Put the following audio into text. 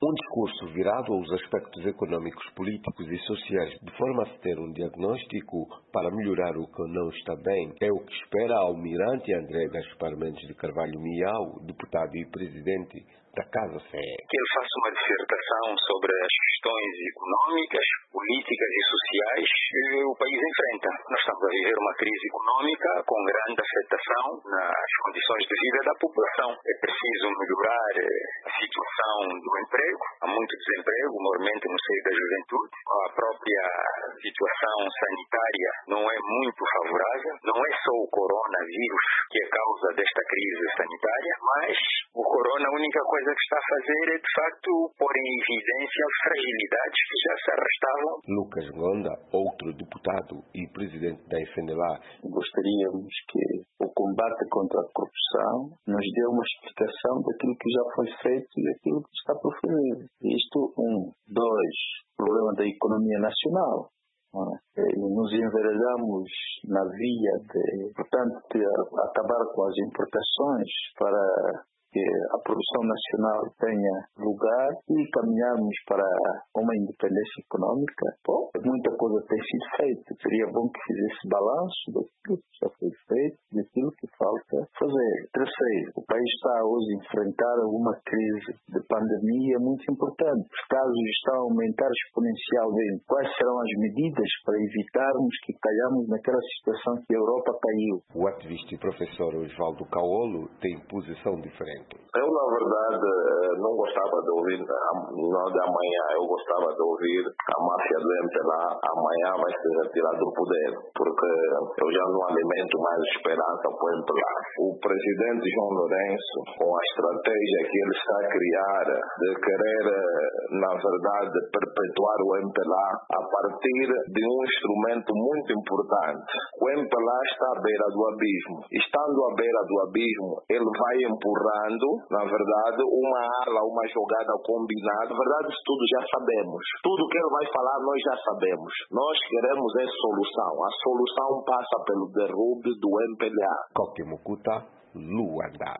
Um discurso virado aos aspectos econômicos, políticos e sociais, de forma a se ter um diagnóstico para melhorar o que não está bem, é o que espera a almirante André Gaspar Mendes de Carvalho Miau, deputado e presidente da Casa CE. Que ele faça uma dissertação sobre as questões econômicas, políticas e sociais que o país enfrenta. Nós estamos a viver uma crise econômica com grande afetação nas condições de vida da população. É preciso melhorar a situação do emprego. Há muito desemprego, normalmente no seio da juventude. A própria situação sanitária não é muito favorável. Não é só o coronavírus que é causa desta crise sanitária, mas o corona, a única coisa que está a fazer é, de facto, pôr em evidência as fragilidades que já se arrastavam. Lucas Ngonda, outro deputado e presidente da FNLA. Gostaríamos que o combate contra a corrupção nos dê uma explicação daquilo que já foi feito e daquilo que está por fazer. Isto, 1. 2. Problema da economia nacional. Nos enveredamos na via de, portanto, de acabar com as importações para que a produção nacional tenha lugar e caminharmos para uma independência econômica. Bom, muita coisa tem sido feita. Seria bom que fizesse balanço daquilo que já foi feito e daquilo que falta fazer. Terceiro, o país está hoje a enfrentar uma crise de pandemia muito importante. Os casos estão a aumentar exponencialmente. Quais serão as medidas para evitarmos que caiamos naquela situação que a Europa caiu? O ativista e professor Osvaldo Caolo tem posição diferente. Eu, na verdade, não gostava de ouvir não de amanhã, eu gostava de ouvir a máfia do MPLA amanhã vai ser retirado do poder, porque eu já não alimento mais esperança para o MPLA. O presidente João Lourenço, com a estratégia que ele está a criar de querer, na verdade, perpetuar o MPLA a partir de um instrumento muito importante. O MPLA está à beira do abismo. Estando à beira do abismo, ele vai empurrando, na verdade, uma ala, uma jogada combinada. Na verdade, isso tudo já sabemos. Tudo que ele vai falar, nós já sabemos. Nós queremos essa solução. A solução passa pelo derrube do MPLA. Coque Mucuta, Luanda.